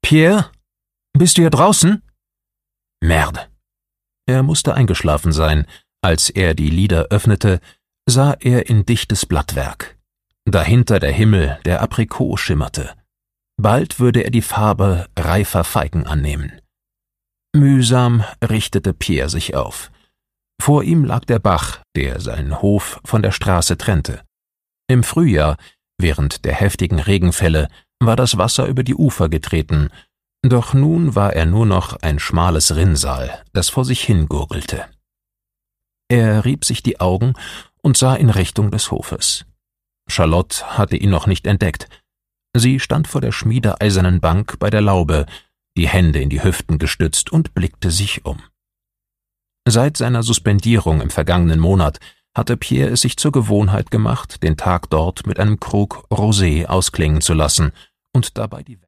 Pierre? Bist du hier draußen?« Merde. Er musste eingeschlafen sein. Als er die Lider öffnete, sah er in dichtes Blattwerk. Dahinter der Himmel, der Aprikot schimmerte. Bald würde er die Farbe reifer Feigen annehmen. Mühsam richtete Pierre sich auf. Vor ihm lag der Bach, der seinen Hof von der Straße trennte. Im Frühjahr, während der heftigen Regenfälle, war das Wasser über die Ufer getreten, doch nun war er nur noch ein schmales Rinnsal, das vor sich hingurgelte. Er rieb sich die Augen und sah in Richtung des Hofes. Charlotte hatte ihn noch nicht entdeckt. Sie stand vor der schmiedeeisernen Bank bei der Laube, die Hände in die Hüften gestützt, und blickte sich um. Seit seiner Suspendierung im vergangenen Monat hatte Pierre es sich zur Gewohnheit gemacht, den Tag dort mit einem Krug Rosé ausklingen zu lassen und dabei die